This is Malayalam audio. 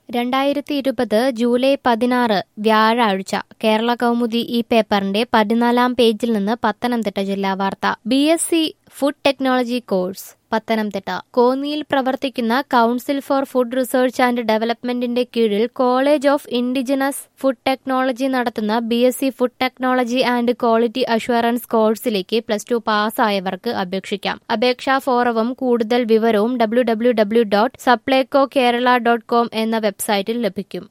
2020 ജൂലൈ 16 വ്യാഴാഴ്ച കേരള കൗമുദി ഈ പേപ്പറിന്റെ 14-ാം പേജിൽ നിന്ന് പത്തനംതിട്ട ജില്ലാ വാർത്ത. BSc food technology course Pathanamthitta. കോന്നിയിൽ പ്രവർത്തിക്കുന്ന council for food research and ഡെവലപ്മെന്റിന്റെ കീഴിൽ college of indigenous food technology നടത്തുന്ന BSc food technology and quality assurance കോഴ്സിലേക്ക് +2 പാസ്സായവർക്ക് അപേക്ഷിക്കാം. അപേക്ഷാ ഫോറവും കൂടുതൽ വിവരവും www.supplycokerala.com എന്ന വെബ്സൈറ്റിൽ ലഭിക്കും.